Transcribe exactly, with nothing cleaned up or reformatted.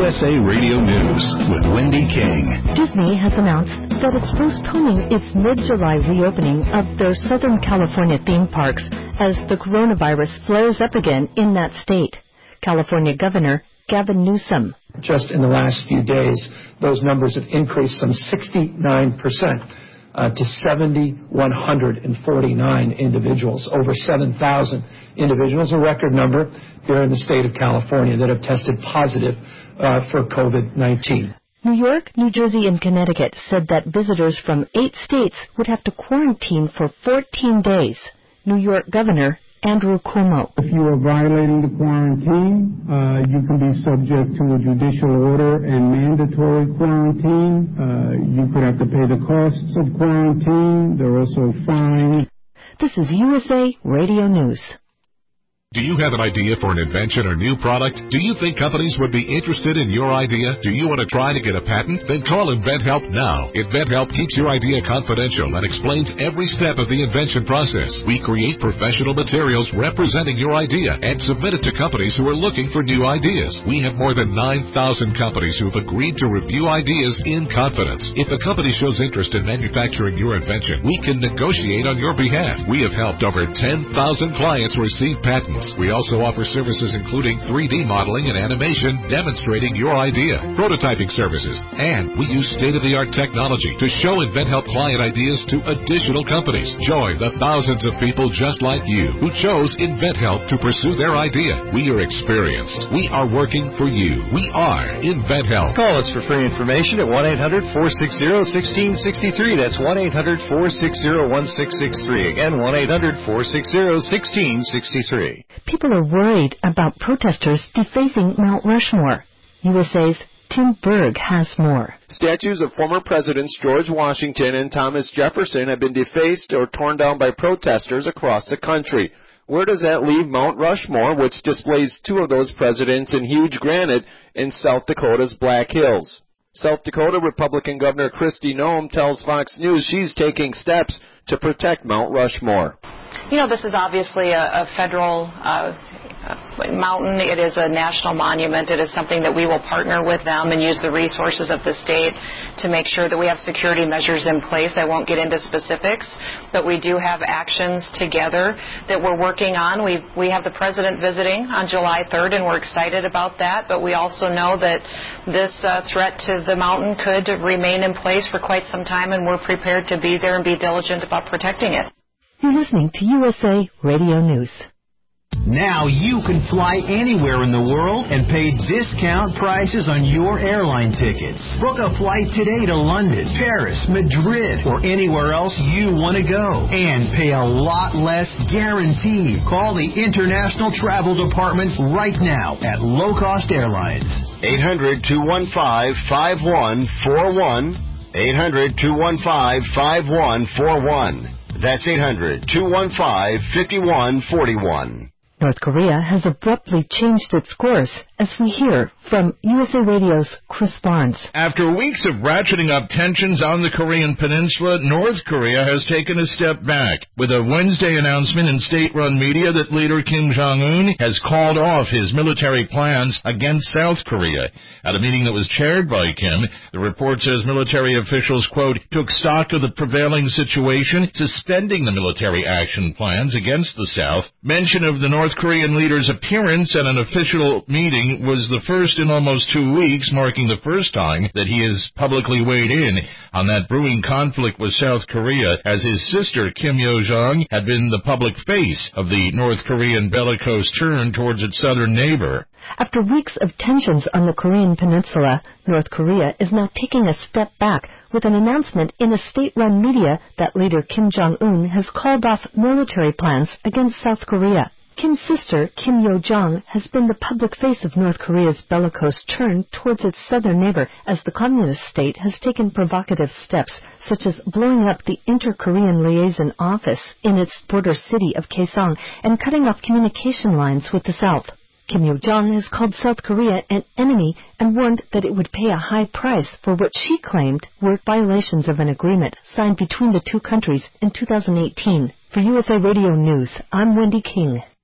S A Radio News with Wendy King. Disney has announced that it's postponing its mid-July reopening of their Southern California theme parks as the coronavirus flares up again in that state. California Governor Gavin Newsom. Just in the last few days, those numbers have increased some sixty-nine percent. Uh, to seven thousand one hundred forty-nine individuals, over seven thousand individuals, a record number here in the state of California that have tested positive uh, for COVID nineteen. New York, New Jersey, and Connecticut said that visitors from eight states would have to quarantine for fourteen days. New York Governor Andrew Cuomo. If you are violating the quarantine, uh, you can be subject to a judicial order and mandatory quarantine. Uh, you could have to pay the costs of quarantine. There are also fines. This is U S A Radio News. Do you have an idea for an invention or new product? Do you think companies would be interested in your idea? Do you want to try to get a patent? Then call InventHelp now. InventHelp keeps your idea confidential and explains every step of the invention process. We create professional materials representing your idea and submit it to companies who are looking for new ideas. We have more than nine thousand companies who have agreed to review ideas in confidence. If a company shows interest in manufacturing your invention, we can negotiate on your behalf. We have helped over ten thousand clients receive patents. We also offer services including three D modeling and animation demonstrating your idea, prototyping services, and we use state-of-the-art technology to show InventHelp client ideas to additional companies. Join the thousands of people just like you who chose InventHelp to pursue their idea. We are experienced. We are working for you. We are InventHelp. Call us for free information at one eight hundred four six zero one six six three. That's one eight hundred four six zero one six six three. Again, one eight hundred four six zero one six six three. People are worried about protesters defacing Mount Rushmore. U S A's Tim Berg has more. Statues of former presidents George Washington and Thomas Jefferson have been defaced or torn down by protesters across the country. Where does that leave Mount Rushmore, which displays two of those presidents in huge granite in South Dakota's Black Hills? South Dakota Republican Governor Kristi Noem tells Fox News she's taking steps to protect Mount Rushmore. You know, this is obviously a, a federal uh, mountain. It is a national monument. It is something that we will partner with them and use the resources of the state to make sure that we have security measures in place. I won't get into specifics, but we do have actions together that we're working on. We we have the president visiting on July third, and we're excited about that, but we also know that this uh, threat to the mountain could remain in place for quite some time, and we're prepared to be there and be diligent about protecting it. You're listening to U S A Radio News. Now you can fly anywhere in the world and pay discount prices on your airline tickets. Book a flight today to London, Paris, Madrid, or anywhere else you want to go. And pay a lot less guaranteed. Call the International Travel Department right now at Low Cost Airlines. eight hundred two one five five one four one. eight hundred two one five five one four one. That's eight hundred two one five five one four one. North Korea has abruptly changed its course, as we hear from U S A Radio's Chris Barnes. After weeks of ratcheting up tensions on the Korean peninsula, North Korea has taken a step back, with a Wednesday announcement in state-run media that leader Kim Jong-un has called off his military plans against South Korea. At a meeting that was chaired by Kim, the report says military officials, quote, took stock of the prevailing situation, suspending the military action plans against the South. Mention of the North Korean leader's appearance at an official meeting was the first in almost two weeks, marking the first time that he has publicly weighed in on that brewing conflict with South Korea, as his sister Kim Yo-jong had been the public face of the North Korean bellicose turn towards its southern neighbor. After weeks of tensions on the Korean peninsula, North Korea is now taking a step back with an announcement in a state-run media that leader Kim Jong-un has called off military plans against South Korea. Kim's sister, Kim Yo-jong, has been the public face of North Korea's bellicose turn towards its southern neighbor as the communist state has taken provocative steps, such as blowing up the Inter-Korean Liaison Office in its border city of Kaesong and cutting off communication lines with the South. Kim Yo-jong has called South Korea an enemy and warned that it would pay a high price for what she claimed were violations of an agreement signed between the two countries in two thousand eighteen. For U S A Radio News, I'm Wendy King.